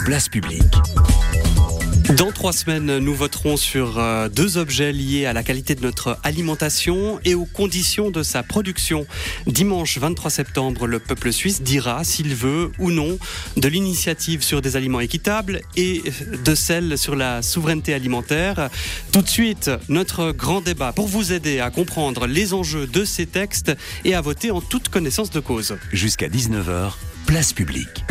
Place publique. Dans 3 semaines, nous voterons sur 2 objets liés à la qualité de notre alimentation et aux conditions de sa production. Dimanche 23 septembre, le peuple suisse dira s'il veut ou non de l'initiative sur des aliments équitables et de celle sur la souveraineté alimentaire. Tout de suite, notre grand débat pour vous aider à comprendre les enjeux de ces textes et à voter en toute connaissance de cause. Jusqu'à 19h, Place publique.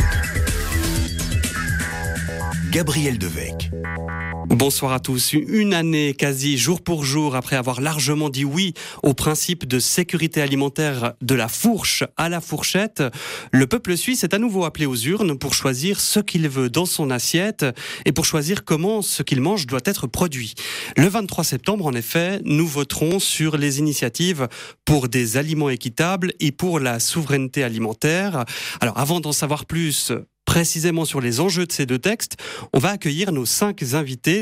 Gabriel Devecq. Bonsoir à tous. Une année quasi jour pour jour après avoir largement dit oui au principe de sécurité alimentaire de la fourche à la fourchette, le peuple suisse est à nouveau appelé aux urnes pour choisir ce qu'il veut dans son assiette et pour choisir comment ce qu'il mange doit être produit. Le 23 septembre, en effet, nous voterons sur les initiatives pour des aliments équitables et pour la souveraineté alimentaire. Alors, avant d'en savoir plus précisément sur les enjeux de ces 2 textes, on va accueillir nos 5 invités.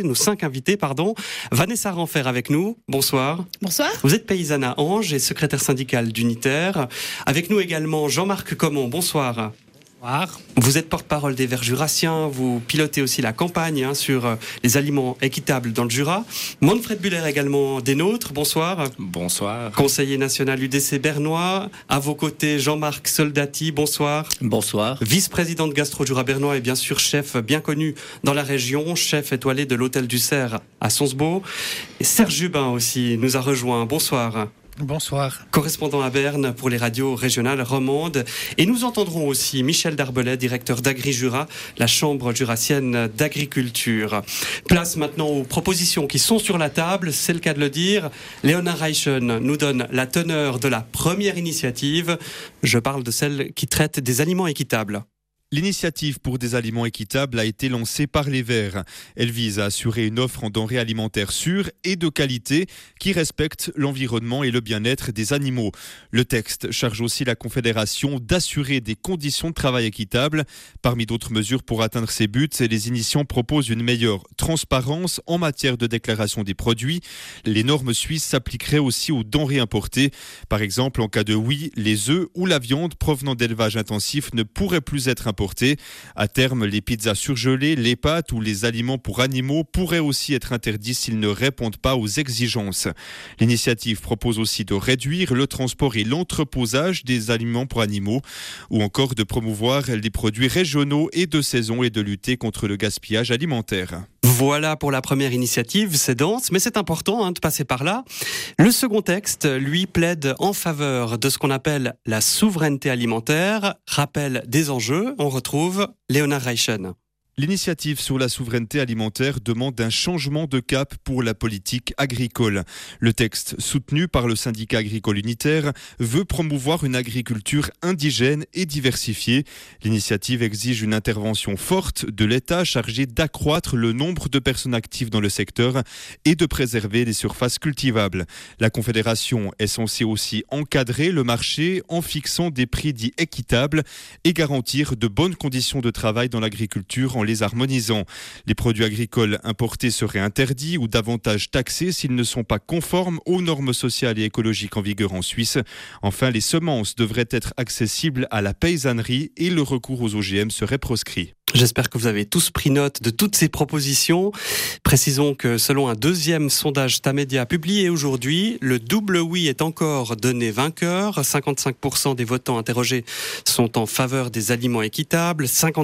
Vanessa Renfer avec nous, bonsoir. Bonsoir. Vous êtes paysanne à Ange et secrétaire syndicale d'Unitaire. Avec nous également Jean-Marc Comon, bonsoir. Bonsoir. Vous êtes porte-parole des Verts jurassiens, vous pilotez aussi la campagne sur les aliments équitables dans le Jura. Manfred Buller également des nôtres, bonsoir. Bonsoir. Conseiller national UDC bernois, à vos côtés Jean-Marc Soldati, bonsoir. Bonsoir. Vice-président de Gastro Jura bernois et bien sûr chef bien connu dans la région, chef étoilé de l'Hôtel du Cerf à Sonsbeau. Et Serge Jubin aussi nous a rejoint, bonsoir. Bonsoir. Correspondant à Berne pour les radios régionales romandes. Et nous entendrons aussi Michel Darbelet, directeur d'Agri-Jura, la chambre jurassienne d'agriculture. Place maintenant aux propositions qui sont sur la table, c'est le cas de le dire. Léona Reichen nous donne la teneur de la première initiative. Je parle de celle qui traite des aliments équitables. L'initiative pour des aliments équitables a été lancée par les Verts. Elle vise à assurer une offre en denrées alimentaires sûres et de qualité qui respecte l'environnement et le bien-être des animaux. Le texte charge aussi la Confédération d'assurer des conditions de travail équitables. Parmi d'autres mesures pour atteindre ces buts, les initiants proposent une meilleure transparence en matière de déclaration des produits. Les normes suisses s'appliqueraient aussi aux denrées importées. Par exemple, en cas de oui, les œufs ou la viande provenant d'élevage intensif ne pourraient plus être importés. À terme, les pizzas surgelées, les pâtes ou les aliments pour animaux pourraient aussi être interdits s'ils ne répondent pas aux exigences. L'initiative propose aussi de réduire le transport et l'entreposage des aliments pour animaux ou encore de promouvoir les produits régionaux et de saison et de lutter contre le gaspillage alimentaire. Voilà pour la première initiative, c'est dense, mais c'est important de passer par là. Le second texte, lui, plaide en faveur de ce qu'on appelle la souveraineté alimentaire, rappel des enjeux, on retrouve Léonard Reichen. L'initiative sur la souveraineté alimentaire demande un changement de cap pour la politique agricole. Le texte, soutenu par le syndicat agricole unitaire, veut promouvoir une agriculture indigène et diversifiée. L'initiative exige une intervention forte de l'État chargé d'accroître le nombre de personnes actives dans le secteur et de préserver les surfaces cultivables. La Confédération est censée aussi encadrer le marché en fixant des prix dits équitables et garantir de bonnes conditions de travail dans l'agriculture en les harmonisant. Les produits agricoles importés seraient interdits ou davantage taxés s'ils ne sont pas conformes aux normes sociales et écologiques en vigueur en Suisse. Enfin, les semences devraient être accessibles à la paysannerie et le recours aux OGM serait proscrit. J'espère que vous avez tous pris note de toutes ces propositions. Précisons que selon un 2e sondage Tamedia publié aujourd'hui, le double oui est encore donné vainqueur. 55% des votants interrogés sont en faveur des aliments équitables.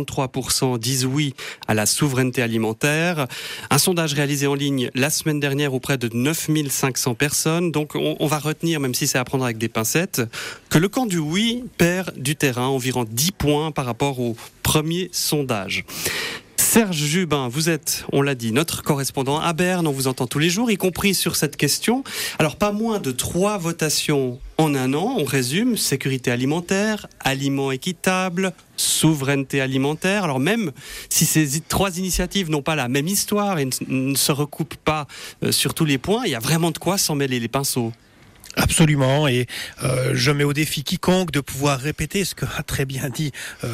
53% disent oui à la souveraineté alimentaire. Un sondage réalisé en ligne la semaine dernière auprès de 9500 personnes. Donc on va retenir, même si c'est à prendre avec des pincettes, que le camp du oui perd du terrain, environ 10 points par rapport au premier sondage. Serge Jubin, vous êtes, on l'a dit, notre correspondant à Berne. On vous entend tous les jours, y compris sur cette question. Alors, pas moins de 3 votations en un an. On résume, sécurité alimentaire, aliments équitables, souveraineté alimentaire. Alors, même si ces 3 initiatives n'ont pas la même histoire et ne se recoupent pas sur tous les points, il y a vraiment de quoi s'en mêler les pinceaux. Absolument, et je mets au défi quiconque de pouvoir répéter ce qu'a très bien dit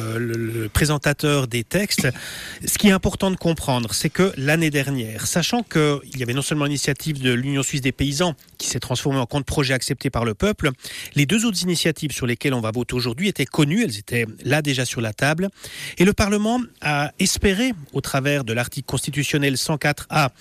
le présentateur des textes. Ce qui est important de comprendre, c'est que l'année dernière, sachant qu'il y avait non seulement l'initiative de l'Union suisse des paysans qui s'est transformée en compte projet accepté par le peuple, les deux autres initiatives sur lesquelles on va voter aujourd'hui étaient connues, elles étaient là déjà sur la table, et le Parlement a espéré, au travers de l'article constitutionnel 104A,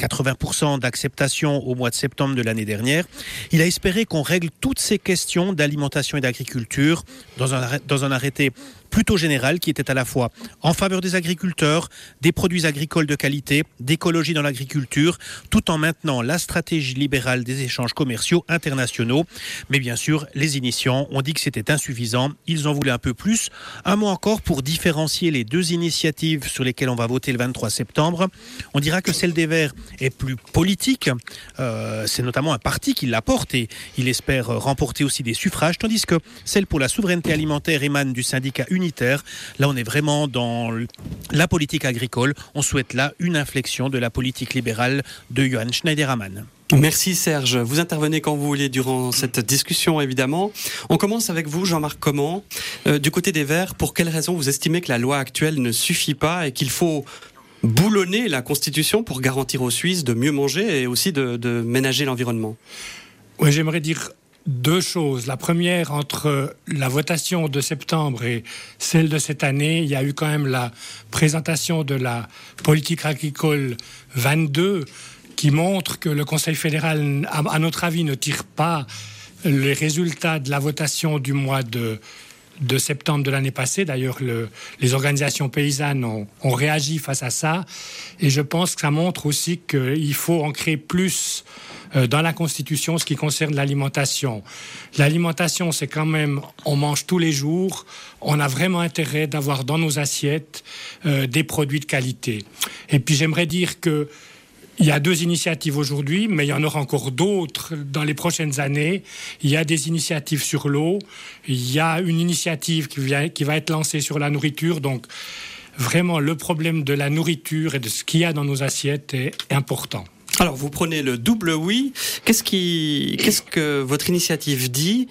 80% d'acceptation au mois de septembre de l'année dernière, il a espéré qu'on règle toutes ces questions d'alimentation et d'agriculture dans un arrêté plutôt général qui était à la fois en faveur des agriculteurs, des produits agricoles de qualité, d'écologie dans l'agriculture, tout en maintenant la stratégie libérale des échanges commerciaux internationaux. Mais bien sûr, les initiants ont dit que c'était insuffisant, ils en voulaient un peu plus. Un mot encore pour différencier les deux initiatives sur lesquelles on va voter le 23 septembre. On dira que celle des Verts est plus politique, c'est notamment un parti qui la porte et il espère remporter aussi des suffrages, tandis que celle pour la souveraineté alimentaire émane du syndicat unitaire. Là, on est vraiment dans la politique agricole. On souhaite là une inflexion de la politique libérale de Johann Schneiderman. Merci Serge. Vous intervenez quand vous voulez durant cette discussion, évidemment. On commence avec vous, Jean-Marc Comment. Du côté des Verts, pour quelles raisons vous estimez que la loi actuelle ne suffit pas et qu'il faut boulonner la Constitution pour garantir aux Suisses de mieux manger et aussi de ménager l'environnement? Oui, j'aimerais dire deux choses. La première, entre la votation de septembre et celle de cette année, il y a eu quand même la présentation de la politique agricole 22 qui montre que le Conseil fédéral, à notre avis, ne tire pas les résultats de la votation du mois de septembre de l'année passée. D'ailleurs, les organisations paysannes ont réagi face à ça. Et je pense que ça montre aussi qu'il faut ancrer plus dans la Constitution ce qui concerne l'alimentation. L'alimentation, c'est quand même, on mange tous les jours. On a vraiment intérêt d'avoir dans nos assiettes des produits de qualité. Et puis, j'aimerais dire que il y a deux initiatives aujourd'hui, mais il y en aura encore d'autres dans les prochaines années. Il y a des initiatives sur l'eau, il y a une initiative qui va être lancée sur la nourriture. Donc, vraiment, le problème de la nourriture et de ce qu'il y a dans nos assiettes est important. Alors, vous prenez le double oui. Qu'est-ce que votre initiative dit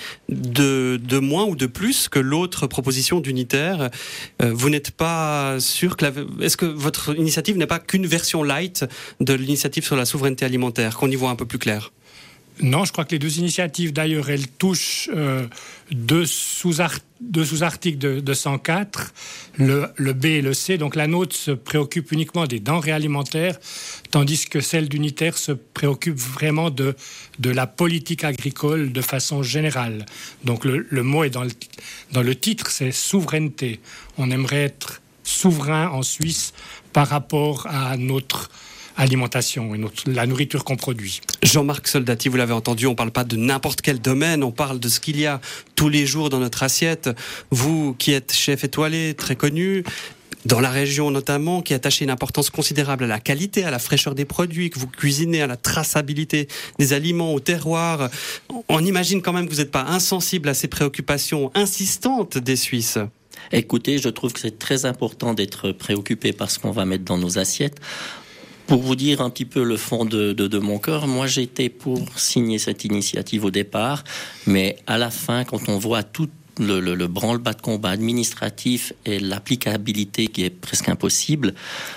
de moins ou de plus que l'autre proposition d'unitaire? Vous n'êtes pas sûr que est-ce que votre initiative n'est pas qu'une version light de l'initiative sur la souveraineté alimentaire, qu'on y voit un peu plus clair? Non, je crois que les deux initiatives, d'ailleurs, elles touchent deux sous-articles de 104, le B et le C. Donc la nôtre se préoccupe uniquement des denrées alimentaires, tandis que celle d'unitaire se préoccupe vraiment de la politique agricole de façon générale. Donc le mot est dans le titre, c'est souveraineté. On aimerait être souverain en Suisse par rapport à notre alimentation et la nourriture qu'on produit. Jean-Marc Soldati, vous l'avez entendu, on ne parle pas de n'importe quel domaine, on parle de ce qu'il y a tous les jours dans notre assiette. Vous qui êtes chef étoilé, très connu, dans la région notamment, qui attachez une importance considérable à la qualité, à la fraîcheur des produits, que vous cuisinez, à la traçabilité des aliments, au terroir. On imagine quand même que vous n'êtes pas insensible à ces préoccupations insistantes des Suisses. Écoutez, je trouve que c'est très important d'être préoccupé par ce qu'on va mettre dans nos assiettes. Pour vous dire un petit peu le fond de mon cœur, moi j'étais pour signer cette initiative au départ, mais à la fin, quand on voit tout le branle-bas de combat administratif et l'applicabilité qui est presque impossible,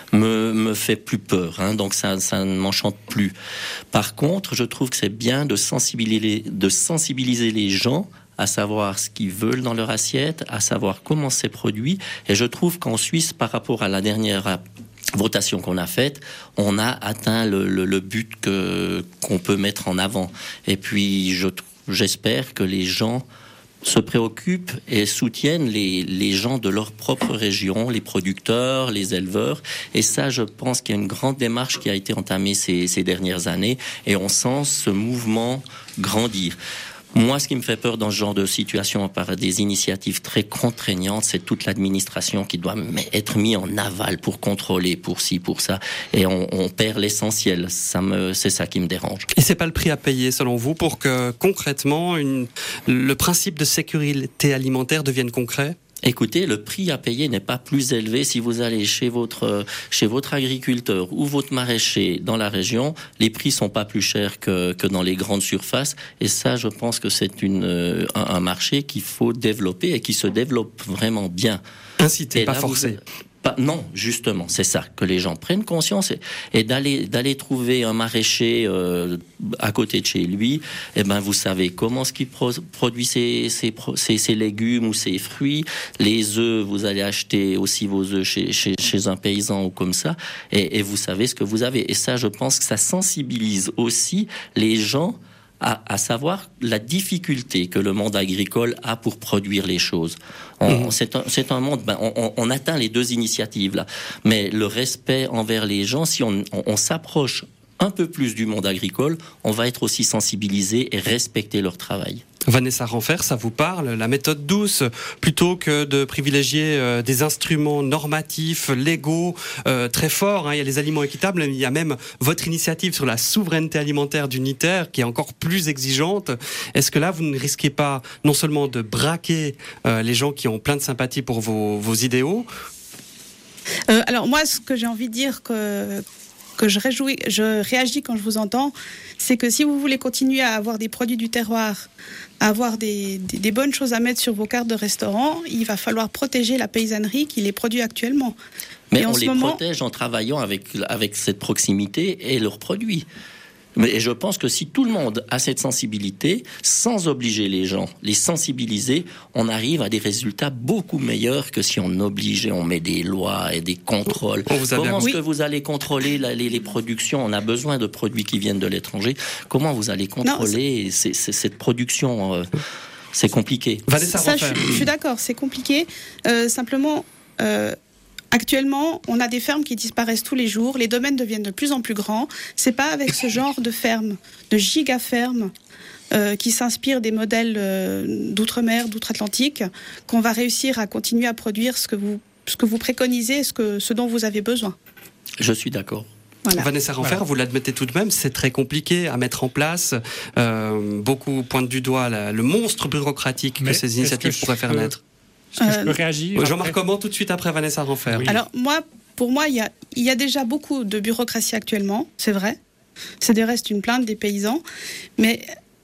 me fait plus peur. Donc ça ne m'enchante plus. Par contre, je trouve que c'est bien de sensibiliser les gens à savoir ce qu'ils veulent dans leur assiette, à savoir comment c'est produit. Et je trouve qu'en Suisse, par rapport à la dernière votation qu'on a faite, on a atteint le but qu'on peut mettre en avant. Et puis, j'espère que les gens se préoccupent et soutiennent les gens de leur propre région, les producteurs, les éleveurs. Et ça, je pense qu'il y a une grande démarche qui a été entamée ces dernières années. Et on sent ce mouvement grandir. Moi, ce qui me fait peur dans ce genre de situation, par des initiatives très contraignantes, c'est toute l'administration qui doit être mise en aval pour contrôler, pour ci, pour ça. Et on perd l'essentiel. C'est ça qui me dérange. Et c'est pas le prix à payer, selon vous, pour que concrètement, le principe de sécurité alimentaire devienne concret ? Écoutez, le prix à payer n'est pas plus élevé si vous allez chez votre agriculteur ou votre maraîcher dans la région. Les prix sont pas plus chers que dans les grandes surfaces. Et ça, je pense que c'est un marché qu'il faut développer et qui se développe vraiment bien. Inciter, pas forcer. Non, justement, c'est ça, que les gens prennent conscience et d'aller trouver un maraîcher à côté de chez lui. Eh ben, vous savez comment ce qu'il produit ses légumes ou ses fruits. Les œufs, vous allez acheter aussi vos œufs chez un paysan ou comme ça, et vous savez ce que vous avez. Et ça, je pense que ça sensibilise aussi les gens à savoir la difficulté que le monde agricole a pour produire les choses. C'est un monde, on atteint les deux initiatives là, mais le respect envers les gens, si on s'approche un peu plus du monde agricole, on va être aussi sensibilisé et respecter leur travail. Vanessa Renfer, ça vous parle, la méthode douce, plutôt que de privilégier des instruments normatifs, légaux, très forts. Il y a les aliments équitables, il y a même votre initiative sur la souveraineté alimentaire d'Unitaire qui est encore plus exigeante. Est-ce que là, vous ne risquez pas non seulement de braquer les gens qui ont plein de sympathie pour vos idéaux? Alors moi, ce que j'ai envie de dire que je réagis quand je vous entends, c'est que si vous voulez continuer à avoir des produits du terroir, à avoir des bonnes choses à mettre sur vos cartes de restaurant, il va falloir protéger la paysannerie qui les produit actuellement. Mais on les protège en travaillant avec cette proximité et leurs produits. Et je pense que si tout le monde a cette sensibilité, sans obliger les gens, les sensibiliser, on arrive à des résultats beaucoup meilleurs que si on oblige et on met des lois et des contrôles. Comment est-ce que vous allez contrôler les productions? On a besoin de produits qui viennent de l'étranger. Comment vous allez contrôler cette production? C'est compliqué. Ça, je suis d'accord, c'est compliqué. Simplement... Actuellement, on a des fermes qui disparaissent tous les jours, les domaines deviennent de plus en plus grands. C'est pas avec ce genre de fermes, de giga-fermes, qui s'inspirent des modèles d'outre-mer, d'outre-Atlantique, qu'on va réussir à continuer à produire ce que vous préconisez, ce dont vous avez besoin. Je suis d'accord. Voilà. Vanessa Renfer, vous l'admettez tout de même, c'est très compliqué à mettre en place. Beaucoup pointent du doigt le monstre bureaucratique que ces initiatives pourraient faire naître. Est-ce que je peux réagir? Jean-Marc Comment, tout de suite après Vanessa Renfer. Oui. Alors pour moi, il y a déjà beaucoup de bureaucratie actuellement, c'est vrai. C'est du reste une plainte des paysans. Mais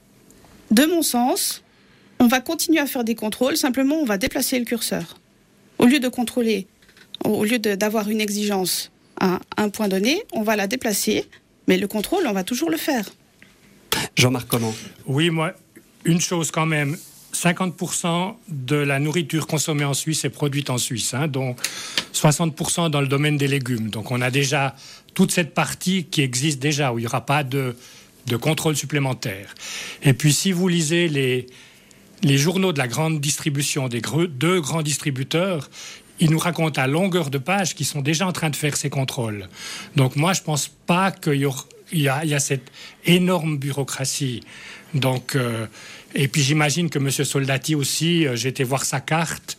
de mon sens, on va continuer à faire des contrôles, simplement on va déplacer le curseur. Au lieu de contrôler, au lieu d'avoir une exigence à un point donné, on va la déplacer, mais le contrôle, on va toujours le faire. Jean-Marc Comment? Oui, moi, une chose quand même... 50% de la nourriture consommée en Suisse est produite en Suisse, dont 60% dans le domaine des légumes. Donc on a déjà toute cette partie qui existe déjà, où il n'y aura pas de contrôle supplémentaire. Et puis si vous lisez les journaux de la grande distribution, des deux grands distributeurs, ils nous racontent à longueur de page qu'ils sont déjà en train de faire ces contrôles. Donc moi, je ne pense pas qu'il y a cette énorme bureaucratie. Donc... Et puis j'imagine que M. Soldati aussi, j'ai été voir sa carte,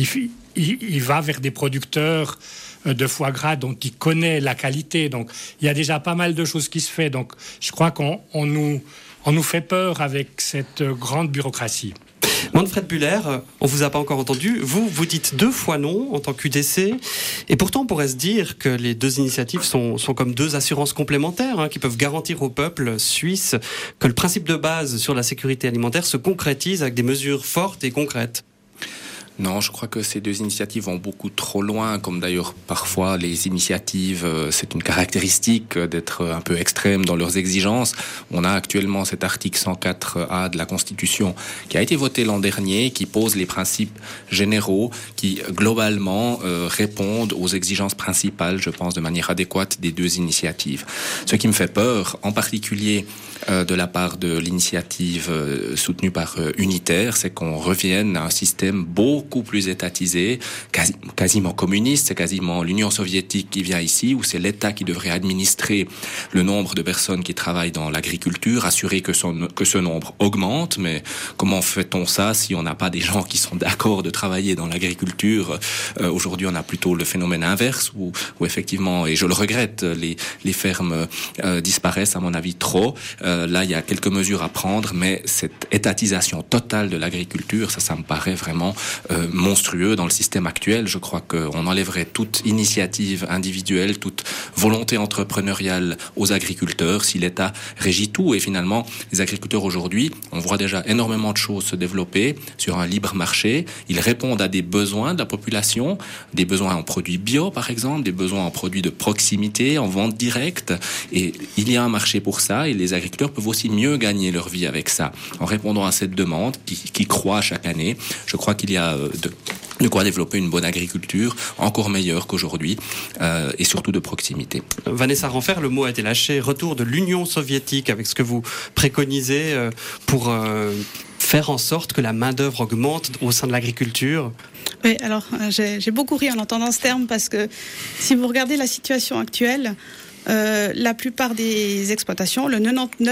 il va vers des producteurs de foie gras dont il connaît la qualité. Donc il y a déjà pas mal de choses qui se font. Donc je crois qu'on nous fait peur avec cette grande bureaucratie. Manfred Buller, on vous a pas encore entendu. Vous dites 2 fois non en tant qu'UDC. Et pourtant, on pourrait se dire que les deux initiatives sont comme 2 assurances complémentaires qui peuvent garantir au peuple suisse que le principe de base sur la sécurité alimentaire se concrétise avec des mesures fortes et concrètes. Non, je crois que ces deux initiatives vont beaucoup trop loin, comme d'ailleurs parfois les initiatives, c'est une caractéristique d'être un peu extrême dans leurs exigences. On a actuellement cet article 104A de la Constitution qui a été voté l'an dernier, qui pose les principes généraux qui globalement répondent aux exigences principales, je pense, de manière adéquate des deux initiatives. Ce qui me fait peur, en particulier de la part de l'initiative soutenue par Unitaire, c'est qu'on revienne à un système beaucoup plus étatisé, quasiment communiste. C'est quasiment l'Union soviétique qui vient ici, où c'est l'État qui devrait administrer le nombre de personnes qui travaillent dans l'agriculture, assurer que ce nombre augmente. Mais comment fait-on ça si on n'a pas des gens qui sont d'accord de travailler dans l'agriculture? Aujourd'hui, on a plutôt le phénomène inverse, où effectivement, et je le regrette, les fermes disparaissent à mon avis trop. Là, il y a quelques mesures à prendre, mais cette étatisation totale de l'agriculture, ça me paraît vraiment monstrueux dans le système actuel. Je crois qu'on enlèverait toute initiative individuelle, toute volonté entrepreneuriale aux agriculteurs si l'État régit tout. Et finalement, les agriculteurs aujourd'hui, on voit déjà énormément de choses se développer sur un libre marché. Ils répondent à des besoins de la population, des besoins en produits bio par exemple, des besoins en produits de proximité, en vente directe. Et il y a un marché pour ça et les agriculteurs peuvent aussi mieux gagner leur vie avec ça. En répondant à cette demande qui croît chaque année, je crois qu'il y a de quoi développer une bonne agriculture encore meilleure qu'aujourd'hui et surtout de proximité. Vanessa Ranfer, le mot a été lâché. Retour de l'Union soviétique avec ce que vous préconisez pour faire en sorte que la main-d'œuvre augmente au sein de l'agriculture. Oui, alors j'ai beaucoup ri en entendant ce terme parce que si vous regardez la situation actuelle, la plupart des exploitations, le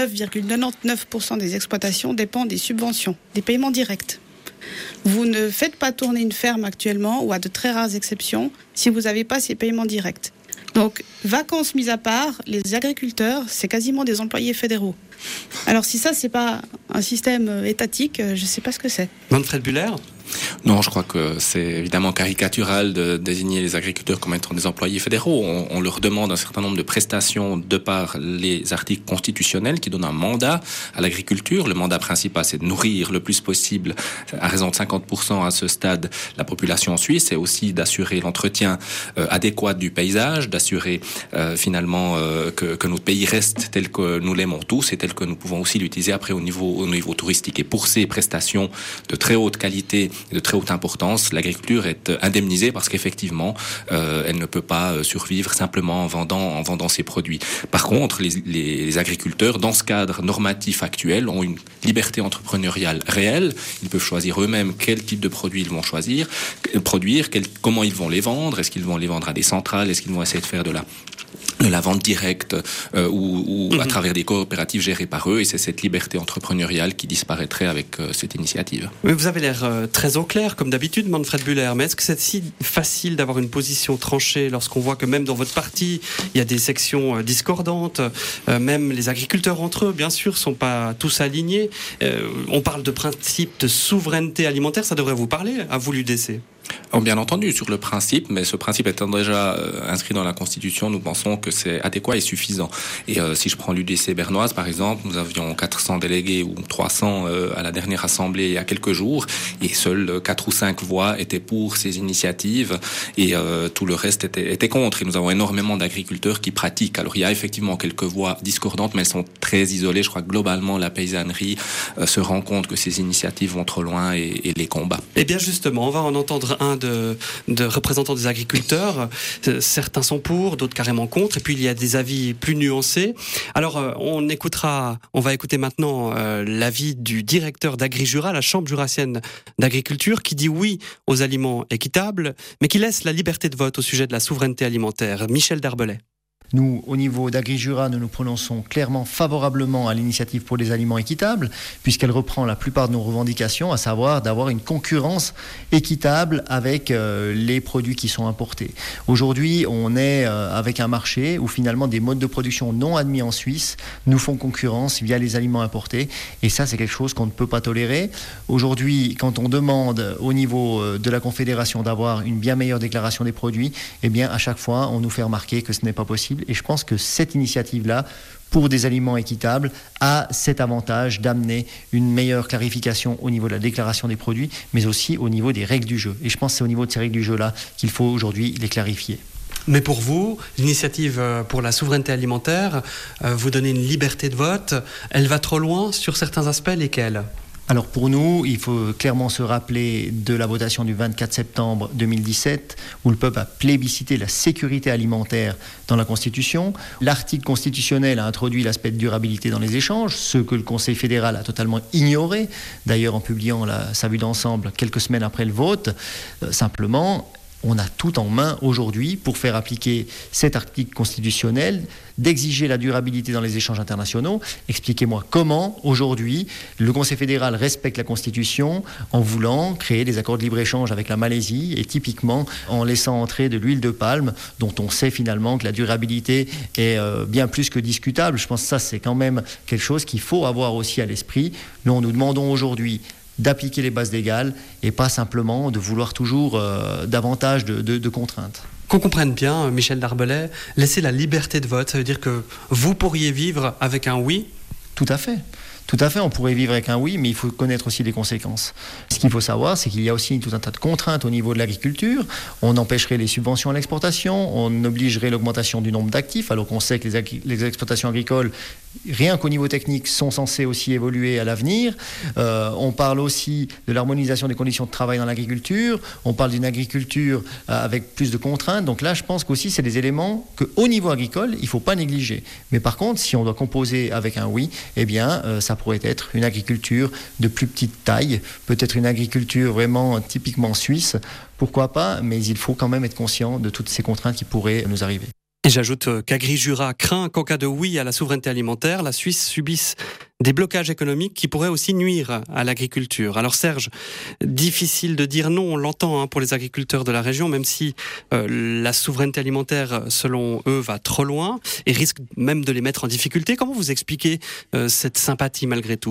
99,99% des exploitations dépendent des subventions, des paiements directs. Vous ne faites pas tourner une ferme actuellement, ou à de très rares exceptions, si vous n'avez pas ces paiements directs. Donc, vacances mises à part, les agriculteurs, c'est quasiment des employés fédéraux. Alors si ça, c'est pas un système étatique, je ne sais pas ce que c'est. Manfred Bühler ? Non, je crois que c'est évidemment caricatural de désigner les agriculteurs comme étant des employés fédéraux. On leur demande un certain nombre de prestations de par les articles constitutionnels qui donnent un mandat à l'agriculture. Le mandat principal, c'est de nourrir le plus possible, à raison de 50% à ce stade, la population suisse, et aussi d'assurer l'entretien adéquat du paysage, d'assurer finalement que notre pays reste tel que nous l'aimons tous et tel que nous pouvons aussi l'utiliser après au niveau touristique. Et pour ces prestations de très haute qualité et de très haute importance, l'agriculture est indemnisée parce qu'effectivement, elle ne peut pas survivre simplement en vendant ses produits. Par contre, les agriculteurs, dans ce cadre normatif actuel, ont une liberté entrepreneuriale réelle. Ils peuvent choisir eux-mêmes quel type de produits ils vont produire, comment ils vont les vendre. Est-ce qu'ils vont les vendre à des centrales? Est-ce qu'ils vont essayer de faire de la vente directe ou à travers des coopératives gérées par eux, et c'est cette liberté entrepreneuriale qui disparaîtrait avec cette initiative. Mais vous avez l'air très au clair, comme d'habitude, Manfred Bühler, mais est-ce que c'est si facile d'avoir une position tranchée lorsqu'on voit que même dans votre parti, il y a des sections discordantes, même les agriculteurs entre eux, bien sûr, sont pas tous alignés. On parle de principe de souveraineté alimentaire, ça devrait vous parler, à vous l'UDC. Bien entendu, sur le principe, mais ce principe étant déjà inscrit dans la Constitution, nous pensons que c'est adéquat et suffisant. Et si je prends l'UDC bernoise, par exemple, nous avions 400 délégués ou 300 à la dernière assemblée il y a quelques jours, et seules 4 ou 5 voix étaient pour ces initiatives, et tout le reste était contre. Et nous avons énormément d'agriculteurs qui pratiquent. Alors il y a effectivement quelques voix discordantes, mais elles sont très isolées. Je crois que globalement, la paysannerie se rend compte que ces initiatives vont trop loin et les combat. Eh bien justement, on va en entendre un de représentants des agriculteurs. Certains sont pour, d'autres carrément contre, et puis il y a des avis plus nuancés. Alors on va écouter maintenant l'avis du directeur d'AgriJura, la Chambre jurassienne d'agriculture, qui dit oui aux aliments équitables, mais qui laisse la liberté de vote au sujet de la souveraineté alimentaire. Michel Darbelay. Nous, au niveau d'AgriJura, nous nous prononçons clairement favorablement à l'initiative pour les aliments équitables, puisqu'elle reprend la plupart de nos revendications, à savoir d'avoir une concurrence équitable avec les produits qui sont importés. Aujourd'hui, on est avec un marché où finalement des modes de production non admis en Suisse nous font concurrence via les aliments importés, et ça, c'est quelque chose qu'on ne peut pas tolérer. Aujourd'hui, quand on demande au niveau de la Confédération d'avoir une bien meilleure déclaration des produits, eh bien, à chaque fois, on nous fait remarquer que ce n'est pas possible. Et je pense que cette initiative-là, pour des aliments équitables, a cet avantage d'amener une meilleure clarification au niveau de la déclaration des produits, mais aussi au niveau des règles du jeu. Et je pense que c'est au niveau de ces règles du jeu-là qu'il faut aujourd'hui les clarifier. Mais pour vous, l'initiative pour la souveraineté alimentaire, vous donnez une liberté de vote, elle va trop loin sur certains aspects, lesquels ? Alors pour nous, il faut clairement se rappeler de la votation du 24 septembre 2017 où le peuple a plébiscité la sécurité alimentaire dans la Constitution. L'article constitutionnel a introduit l'aspect de durabilité dans les échanges, ce que le Conseil fédéral a totalement ignoré, d'ailleurs en publiant sa vue d'ensemble quelques semaines après le vote. Simplement, on a tout en main aujourd'hui pour faire appliquer cet article constitutionnel, d'exiger la durabilité dans les échanges internationaux. Expliquez-moi comment, aujourd'hui, le Conseil fédéral respecte la Constitution en voulant créer des accords de libre-échange avec la Malaisie et typiquement en laissant entrer de l'huile de palme dont on sait finalement que la durabilité est bien plus que discutable. Je pense que ça, c'est quand même quelque chose qu'il faut avoir aussi à l'esprit. Nous demandons aujourd'hui d'appliquer les bases légales et pas simplement de vouloir toujours davantage de contraintes. Qu'on comprenne bien, Michel Darbelay, laisser la liberté de vote, ça veut dire que vous pourriez vivre avec un oui ? Tout à fait. Tout à fait, on pourrait vivre avec un oui, mais il faut connaître aussi les conséquences. Ce qu'il faut savoir, c'est qu'il y a aussi tout un tas de contraintes au niveau de l'agriculture. On empêcherait les subventions à l'exportation, on obligerait l'augmentation du nombre d'actifs, alors qu'on sait que les exploitations agricoles, rien qu'au niveau technique, sont censées aussi évoluer à l'avenir. On parle aussi de l'harmonisation des conditions de travail dans l'agriculture. On parle d'une agriculture avec plus de contraintes. Donc là, je pense qu'aussi, c'est des éléments qu'au niveau agricole, il ne faut pas négliger. Mais par contre, si on doit composer avec un oui, eh bien, ça pourrait être une agriculture de plus petite taille, peut-être une agriculture vraiment typiquement suisse, pourquoi pas, mais il faut quand même être conscient de toutes ces contraintes qui pourraient nous arriver. Et j'ajoute qu'AgriJura craint qu'en cas de oui à la souveraineté alimentaire, la Suisse subisse des blocages économiques qui pourraient aussi nuire à l'agriculture. Alors Serge, difficile de dire non, on l'entend pour les agriculteurs de la région, même si la souveraineté alimentaire, selon eux, va trop loin et risque même de les mettre en difficulté. Comment vous expliquez cette sympathie malgré tout ?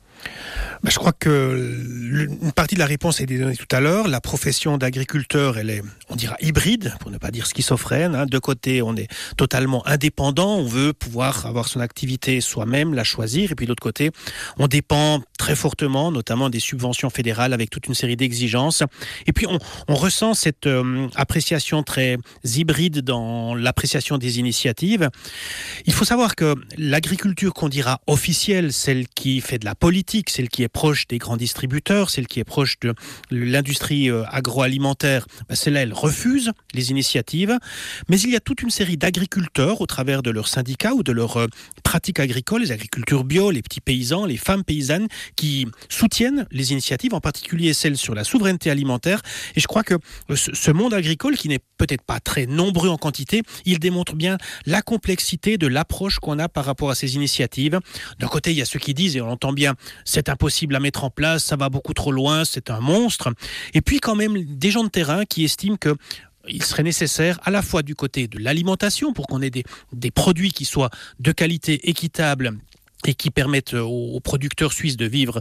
Je crois que une partie de la réponse a été donnée tout à l'heure. La profession d'agriculteur, elle est, on dira, hybride, pour ne pas dire schizophrène. De côté, on est totalement indépendant. On veut pouvoir avoir son activité soi-même, la choisir. Et puis de l'autre côté, on dépend très fortement, notamment des subventions fédérales avec toute une série d'exigences. Et puis on ressent cette appréciation très hybride dans l'appréciation des initiatives. Il faut savoir que l'agriculture qu'on dira officielle, celle qui fait de la politique, celle qui est proche des grands distributeurs, celle qui est proche de l'industrie agroalimentaire, celle-là, elle refuse les initiatives. Mais il y a toute une série d'agriculteurs, au travers de leurs syndicats ou de leurs pratiques agricoles, les agricultures bio, les petits paysans, les femmes paysannes, qui soutiennent les initiatives, en particulier celles sur la souveraineté alimentaire. Et je crois que ce monde agricole, qui n'est peut-être pas très nombreux en quantité, il démontre bien la complexité de l'approche qu'on a par rapport à ces initiatives. D'un côté, il y a ceux qui disent, et on l'entend bien, c'est impossible à mettre en place, ça va beaucoup trop loin, c'est un monstre. Et puis quand même des gens de terrain qui estiment que il serait nécessaire à la fois du côté de l'alimentation pour qu'on ait des produits qui soient de qualité équitable et qui permettent aux producteurs suisses de vivre,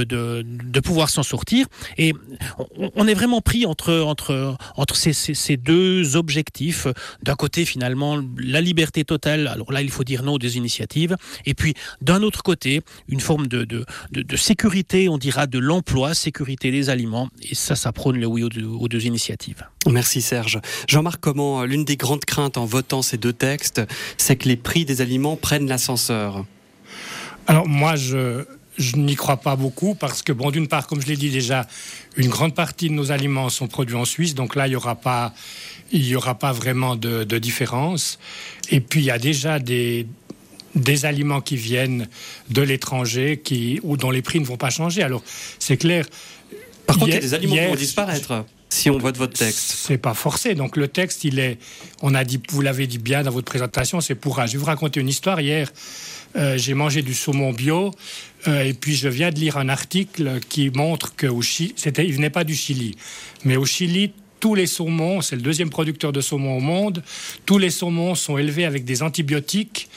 de pouvoir s'en sortir. Et on est vraiment pris entre ces deux objectifs. D'un côté, finalement, la liberté totale. Alors là, il faut dire non aux initiatives. Et puis, d'un autre côté, une forme de sécurité, on dira, de l'emploi, sécurité des aliments. Et ça prône le oui aux deux initiatives. Merci Serge. Jean-Marc, comment l'une des grandes craintes en votant ces deux textes, c'est que les prix des aliments prennent l'ascenseur ? Alors moi, je n'y crois pas beaucoup parce que, d'une part, comme je l'ai dit déjà, une grande partie de nos aliments sont produits en Suisse, donc là, il y aura pas vraiment de différence. Et puis, il y a déjà des aliments qui viennent de l'étranger ou dont les prix ne vont pas changer. Alors, c'est clair. Par contre, il y a des aliments qui vont disparaître si on vote votre texte. C'est pas forcé. Donc le texte, on a dit, vous l'avez dit bien dans votre présentation, c'est pour. Je vais vous raconter une histoire. Hier, j'ai mangé du saumon bio et puis je viens de lire un article qui montre qu'au Chili, il venait pas du Chili, mais au Chili, tous les saumons, c'est le deuxième producteur de saumon au monde, tous les saumons sont élevés avec des antibiotiques.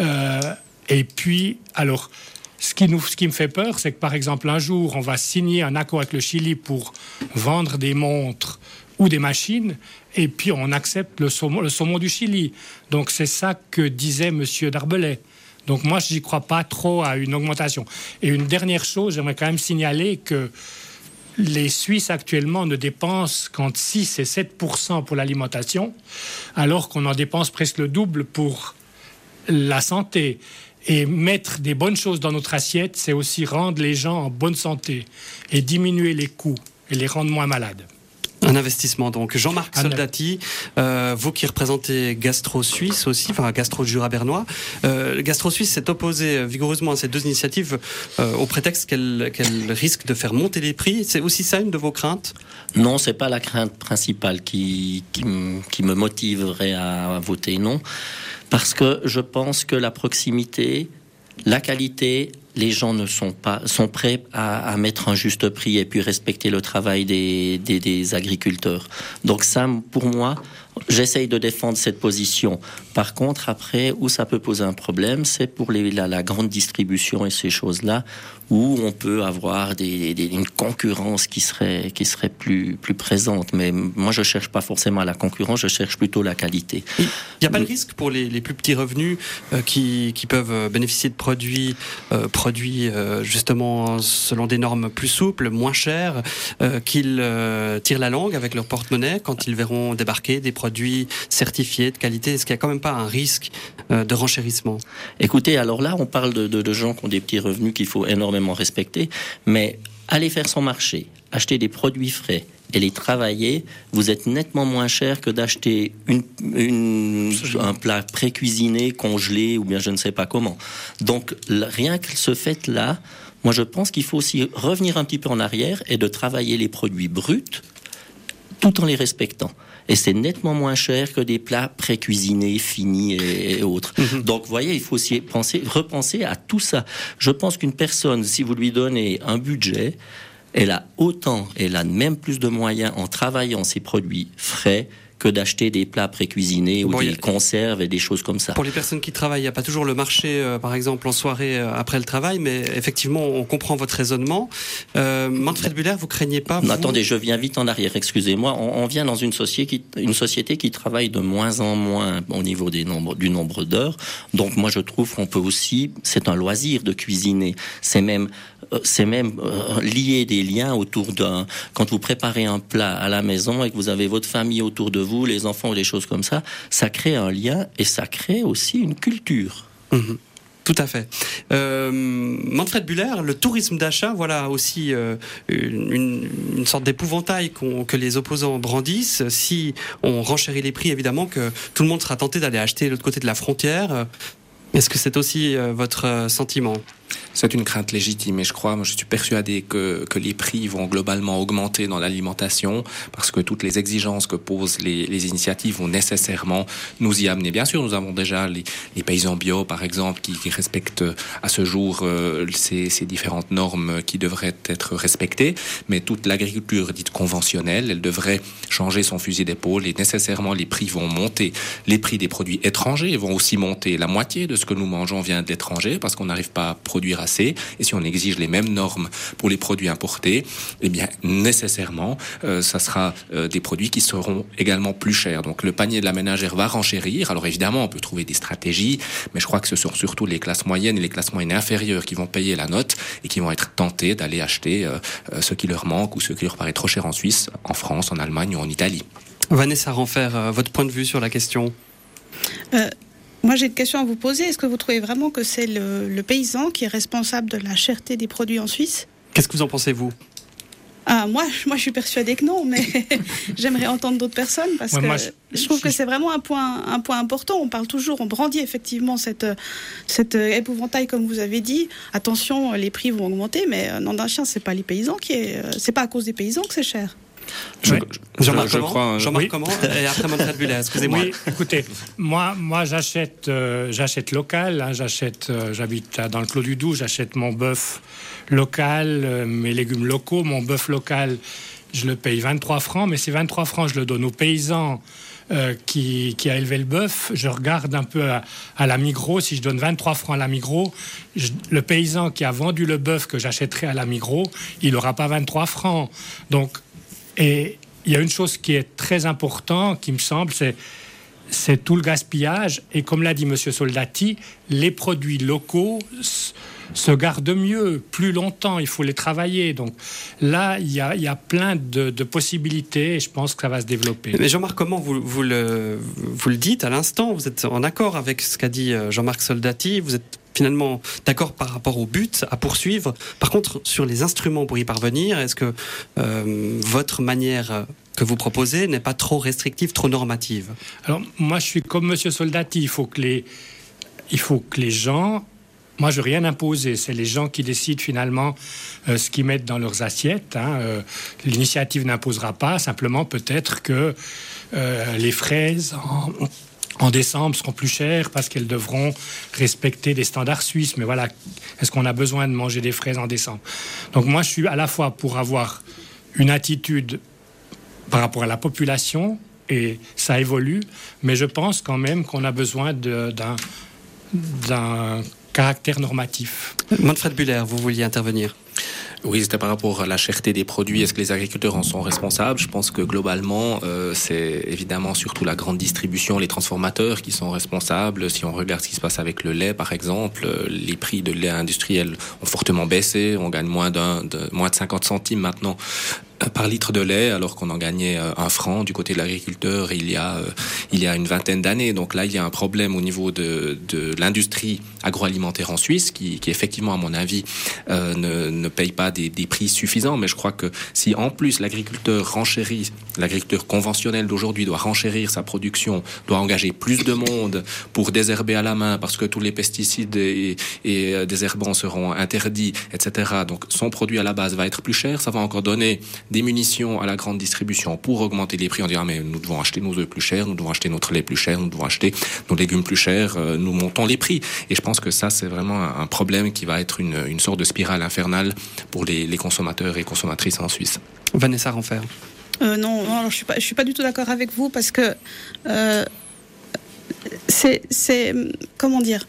Et puis, alors, ce qui me fait peur, c'est que par exemple, un jour, on va signer un accord avec le Chili pour vendre des montres ou des machines, et puis on accepte le saumon du Chili. Donc c'est ça que disait Monsieur Darbelay. Donc moi, je n'y crois pas trop à une augmentation. Et une dernière chose, j'aimerais quand même signaler que les Suisses actuellement ne dépensent qu'entre 6 et 7% pour l'alimentation, alors qu'on en dépense presque le double pour la santé. Et mettre des bonnes choses dans notre assiette, c'est aussi rendre les gens en bonne santé et diminuer les coûts et les rendre moins malades. Un investissement donc. Jean-Marc Soldati, vous qui représentez Gastro Suisse aussi, enfin Gastro Jura bernois, Gastro Suisse s'est opposé vigoureusement à ces deux initiatives au prétexte qu'elles risquent de faire monter les prix. C'est aussi ça une de vos craintes ? Non, c'est pas la crainte principale qui me motiverait à voter non, parce que je pense que la proximité, la qualité, les gens sont prêts à mettre un juste prix et puis respecter le travail des agriculteurs. Donc ça, pour moi, J'essaye de défendre cette position. Par contre, après, où ça peut poser un problème, c'est pour la grande distribution et ces choses-là, où on peut avoir une concurrence qui serait plus présente. Mais moi, je cherche pas forcément la concurrence, je cherche plutôt la qualité. Il n'y a pas de risque pour les plus petits revenus qui peuvent bénéficier de produits justement selon des normes plus souples, moins chers, qu'ils tirent la langue avec leur porte-monnaie quand ils verront débarquer des produits certifiés de qualité? Est-ce qu'il n'y a quand même pas un risque de renchérissement? Écoutez, alors là, on parle de gens qui ont des petits revenus qu'il faut énormément respecter, mais aller faire son marché, acheter des produits frais et les travailler, vous êtes nettement moins cher que d'acheter un plat pré-cuisiné, congelé ou bien je ne sais pas comment. Donc rien que ce fait-là, moi je pense qu'il faut aussi revenir un petit peu en arrière et de travailler les produits bruts tout en les respectant. Et c'est nettement moins cher que des plats pré-cuisinés, finis et autres. Donc, vous voyez, il faut aussi repenser à tout ça. Je pense qu'une personne, si vous lui donnez un budget, elle a même plus de moyens en travaillant ses produits frais que d'acheter des plats pré-cuisinés ou des conserves et des choses comme ça. Pour les personnes qui travaillent, il n'y a pas toujours le marché, par exemple, en soirée après le travail, mais effectivement, on comprend votre raisonnement. Manfred Bühler, vous craignez pas Attendez, je viens vite en arrière, excusez-moi. On vient dans une société qui travaille de moins en moins au niveau du nombre d'heures. Donc moi, je trouve qu'on peut aussi, c'est un loisir de cuisiner. C'est même lier des liens autour quand vous préparez un plat à la maison et que vous avez votre famille autour de vous, les enfants ou des choses comme ça, ça crée un lien et ça crée aussi une culture. Tout à fait. Manfred Bühler, le tourisme d'achat, voilà aussi une sorte d'épouvantail que les opposants brandissent. Si on renchérit les prix, évidemment que tout le monde sera tenté d'aller acheter de l'autre côté de la frontière. Est-ce que c'est aussi votre sentiment ? C'est une crainte légitime et je suis persuadé que les prix vont globalement augmenter dans l'alimentation parce que toutes les exigences que posent les initiatives vont nécessairement nous y amener. Bien sûr, nous avons déjà les paysans bio, par exemple, qui respectent à ce jour ces différentes normes qui devraient être respectées, mais toute l'agriculture dite conventionnelle, elle devrait changer son fusil d'épaule et nécessairement les prix vont monter. Les prix des produits étrangers vont aussi monter. La moitié de ce que nous mangeons vient de l'étranger parce qu'on n'arrive pas à produire assez, et si on exige les mêmes normes pour les produits importés, eh bien nécessairement ça sera des produits qui seront également plus chers. Donc le panier de la ménagère va renchérir. Alors évidemment on peut trouver des stratégies, mais je crois que ce sont surtout les classes moyennes et les classes moyennes inférieures qui vont payer la note et qui vont être tentées d'aller acheter ce qui leur manque ou ce qui leur paraît trop cher en Suisse, en France, en Allemagne ou en Italie. Vanessa Renfer, votre point de vue sur la question? Moi, j'ai une question à vous poser. Est-ce que vous trouvez vraiment que c'est le paysan qui est responsable de la cherté des produits en Suisse? Qu'est-ce que vous en pensez, vous? Moi, je suis persuadée que non, mais j'aimerais entendre d'autres personnes parce que je trouve que c'est vraiment un point important. On brandit effectivement cet épouvantail, comme vous avez dit. Attention, les prix vont augmenter, mais nom d'un chien, c'est pas c'est pas à cause des paysans que c'est cher. Jean-Marc comment et après Manfred Bühler, excusez-moi. Oui, écoutez, moi j'achète local, j'habite dans le Clos du Doubs, j'achète mon bœuf local, mes légumes locaux, mon bœuf local, je le paye 23 francs, mais ces 23 francs, je le donne aux paysans qui a élevé le bœuf. Je regarde un peu à la Migros, si je donne 23 francs à la Migros, le paysan qui a vendu le bœuf que j'achèterai à la Migros, il n'aura pas 23 francs. Donc, et il y a une chose qui est très importante, qui me semble, c'est tout le gaspillage. Et comme l'a dit M. Soldati, les produits locaux se gardent mieux, plus longtemps, il faut les travailler. Donc là, il y a plein de possibilités et je pense que ça va se développer. Mais Jean-Marc, comment vous le dites à l'instant? Vous êtes en accord avec ce qu'a dit Jean-Marc Soldati? Vous êtes finalement d'accord par rapport au but à poursuivre. Par contre, sur les instruments pour y parvenir, est-ce que votre manière que vous proposez n'est pas trop restrictive, trop normative? Alors, moi, je suis comme M. Soldati. Il faut que les gens... Moi, je ne veux rien imposer. C'est les gens qui décident finalement ce qu'ils mettent dans leurs assiettes. L'initiative n'imposera pas. Simplement, peut-être que les fraises... En décembre, seront plus chères parce qu'elles devront respecter des standards suisses. Mais voilà, est-ce qu'on a besoin de manger des fraises en décembre? Donc moi, je suis à la fois pour avoir une attitude par rapport à la population et ça évolue, mais je pense quand même qu'on a besoin d'un caractère normatif. Manfred Buller, vous vouliez intervenir? Oui, c'était par rapport à la cherté des produits. Est-ce que les agriculteurs en sont responsables? Je pense que globalement, c'est évidemment surtout la grande distribution, les transformateurs qui sont responsables. Si on regarde ce qui se passe avec le lait, par exemple, les prix de lait industriel ont fortement baissé. On gagne moins de 50 centimes maintenant par litre de lait, alors qu'on en gagnait 1 franc du côté de l'agriculteur il y a une vingtaine d'années. Donc là, il y a un problème au niveau de l'industrie agroalimentaire en Suisse, qui effectivement, à mon avis, ne paye pas des prix suffisants. Mais je crois que si en plus l'agriculteur conventionnel d'aujourd'hui doit renchérir sa production, doit engager plus de monde pour désherber à la main, parce que tous les pesticides et désherbants seront interdits, etc. Donc son produit à la base va être plus cher, ça va encore donner des munitions à la grande distribution pour augmenter les prix en disant mais nous devons acheter nos œufs plus chers, nous devons acheter notre lait plus cher, nous devons acheter nos légumes plus chers, nous montons les prix. Et je pense que ça, c'est vraiment un problème qui va être une sorte de spirale infernale pour les consommateurs et consommatrices en Suisse. Vanessa Renfer. Non, je suis pas du tout d'accord avec vous, parce que c'est comment dire.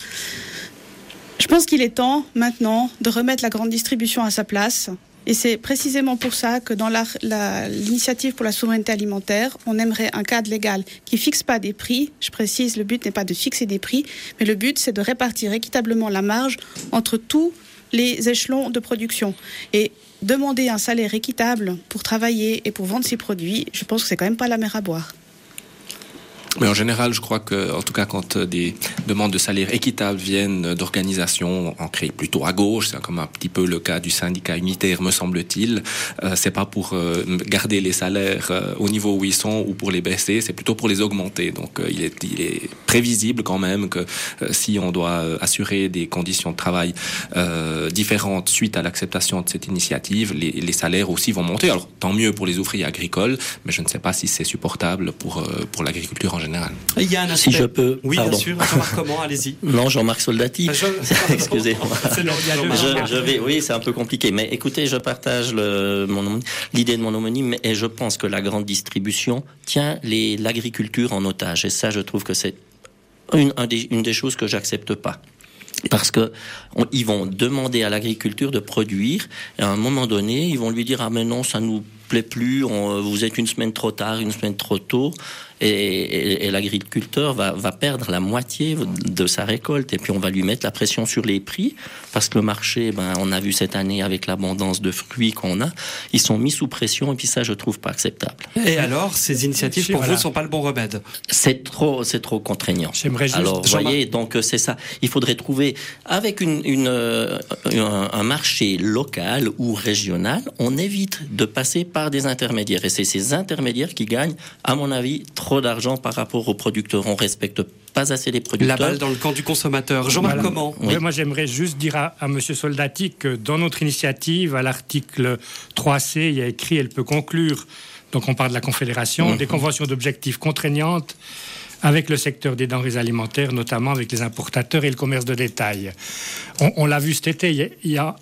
Je pense qu'il est temps maintenant de remettre la grande distribution à sa place. Et c'est précisément pour ça que dans l'initiative pour la souveraineté alimentaire, on aimerait un cadre légal qui fixe pas des prix. Je précise, le but n'est pas de fixer des prix, mais le but, c'est de répartir équitablement la marge entre tous les échelons de production. Et demander un salaire équitable pour travailler et pour vendre ses produits, je pense que c'est quand même pas la mer à boire. Mais en général, je crois que, en tout cas, quand des demandes de salaire équitable viennent d'organisations ancrées plutôt à gauche, c'est comme un petit peu le cas du syndicat unitaire, me semble-t-il, c'est pas pour garder les salaires au niveau où ils sont ou pour les baisser, c'est plutôt pour les augmenter. Donc, il est prévisible quand même que si on doit assurer des conditions de travail différentes suite à l'acceptation de cette initiative, les salaires aussi vont monter. Alors, tant mieux pour les ouvriers agricoles, mais je ne sais pas si c'est supportable pour l'agriculture en général. Il y a un aspect... Si je peux... Oui, pardon. bien sûr. Jean-Marc Comment, allez-y. Non, Jean-Marc Soldati. Excusez-moi. Oui, c'est un peu compliqué. Mais écoutez, je partage l'idée de mon homonyme, et je pense que la grande distribution tient l'agriculture en otage. Et ça, je trouve que c'est une des choses que j'accepte pas. Parce que ils vont demander à l'agriculture de produire, et à un moment donné, ils vont lui dire « Ah mais non, ça nous plaît plus, vous êtes une semaine trop tard, une semaine trop tôt ». Et l'agriculteur va perdre la moitié de sa récolte, et puis on va lui mettre la pression sur les prix, parce que le marché, on a vu cette année avec l'abondance de fruits qu'on a, ils sont mis sous pression, et puis ça, je trouve pas acceptable. Et alors, ces initiatives pour vous ne sont pas le bon remède? C'est trop contraignant. J'aimerais juste... Alors, vous voyez, donc c'est ça. Il faudrait trouver, avec un marché local ou régional, on évite de passer par des intermédiaires, et c'est ces intermédiaires qui gagnent, à mon avis, trop d'argent par rapport aux producteurs. On respecte pas assez les producteurs. La balle dans le camp du consommateur. Jean-Marc Comment? Oui. Moi, j'aimerais juste dire à M. Soldati que dans notre initiative, à l'article 3C, il y a écrit « Elle peut conclure », donc on parle de la Confédération, des conventions d'objectifs contraignantes avec le secteur des denrées alimentaires, notamment avec les importateurs et le commerce de détail. On l'a vu cet été, il y a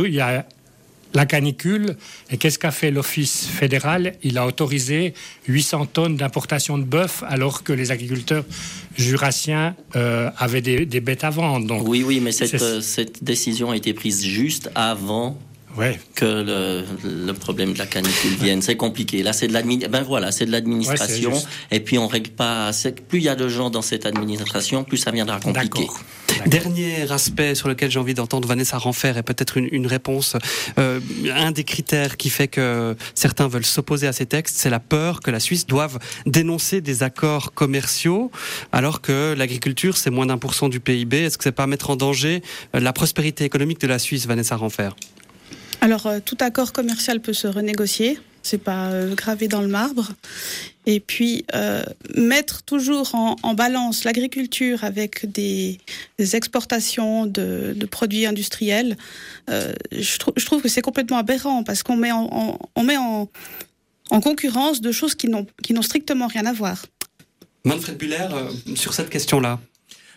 la canicule, et qu'est-ce qu'a fait l'Office fédéral? Il a autorisé 800 tonnes d'importation de bœuf, alors que les agriculteurs jurassiens avaient des bêtes à vendre. Donc, oui, mais cette décision a été prise juste avant que le problème de la canicule vienne. C'est compliqué. Là, c'est de l'administration. Et puis, on règle pas... Plus il y a de gens dans cette administration, plus ça viendra compliqué. D'accord. Dernier aspect sur lequel j'ai envie d'entendre Vanessa Renfer, et peut-être une réponse. Un des critères qui fait que certains veulent s'opposer à ces textes, c'est la peur que la Suisse doive dénoncer des accords commerciaux, alors que l'agriculture, c'est moins d'1% du PIB. Est-ce que c'est pas mettre en danger la prospérité économique de la Suisse, Vanessa Renfer? Alors, tout accord commercial peut se renégocier. C'est pas gravé dans le marbre. Et puis, mettre toujours en balance l'agriculture avec des exportations de produits industriels, je trouve que c'est complètement aberrant, parce qu'on met en concurrence de choses qui n'ont strictement rien à voir. Manfred Buller, sur cette question-là.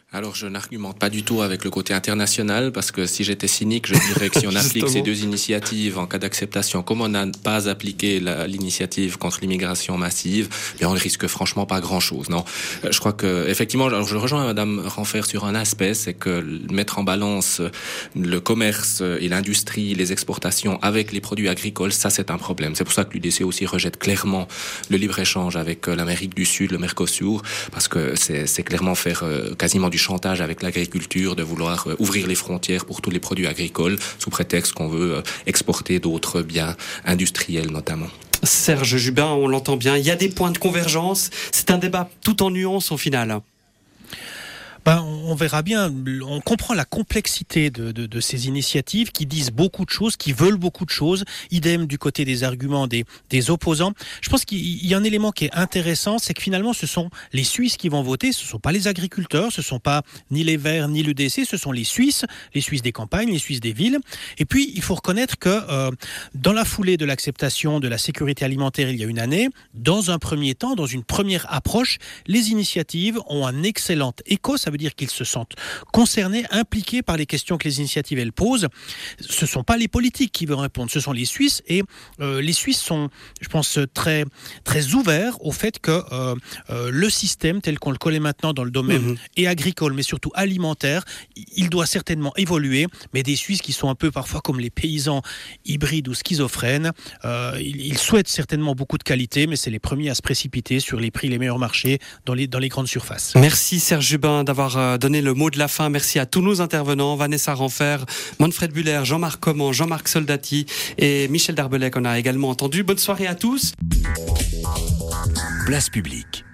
Alors, je n'argumente pas du tout avec le côté international, parce que si j'étais cynique, je dirais que si on applique ces deux initiatives en cas d'acceptation, comme on n'a pas appliqué l'initiative contre l'immigration massive, bien on ne risque franchement pas grand-chose. Non, je crois que effectivement, alors je rejoins Madame Ranfer sur un aspect, c'est que mettre en balance le commerce et l'industrie, les exportations avec les produits agricoles, ça c'est un problème. C'est pour ça que l'UDC aussi rejette clairement le libre-échange avec l'Amérique du Sud, le Mercosur, parce que c'est clairement faire quasiment du chantage avec l'agriculture, de vouloir ouvrir les frontières pour tous les produits agricoles sous prétexte qu'on veut exporter d'autres biens industriels notamment. Serge Jubin, on l'entend bien, il y a des points de convergence, c'est un débat tout en nuances au final. On verra bien. On comprend la complexité de ces initiatives qui disent beaucoup de choses, qui veulent beaucoup de choses. Idem du côté des arguments des opposants. Je pense qu'il y a un élément qui est intéressant, c'est que finalement ce sont les Suisses qui vont voter, ce ne sont pas les agriculteurs, ce ne sont pas ni les Verts ni l'UDC, ce sont les Suisses des campagnes, les Suisses des villes. Et puis il faut reconnaître que dans la foulée de l'acceptation de la sécurité alimentaire il y a une année, dans un premier temps, dans une première approche, les initiatives ont un excellent écho. Ça veut dire qu'ils se sentent concernés, impliqués par les questions que les initiatives elles posent. Ce ne sont pas les politiques qui veulent répondre, ce sont les Suisses, et les Suisses sont, je pense, très, très ouverts au fait que le système tel qu'on le connaît maintenant dans le domaine et agricole, mais surtout alimentaire, il doit certainement évoluer, mais des Suisses qui sont un peu parfois comme les paysans hybrides ou schizophrènes, ils souhaitent certainement beaucoup de qualité, mais c'est les premiers à se précipiter sur les prix, les meilleurs marchés dans les grandes surfaces. Merci Serge Jubin d'avoir donné le mot de la fin. Merci à tous nos intervenants, Vanessa Ranfer, Manfred Buller, Jean-Marc Comment, Jean-Marc Soldati et Michel Darbelay qu'on a également entendu. Bonne soirée à tous. Place publique.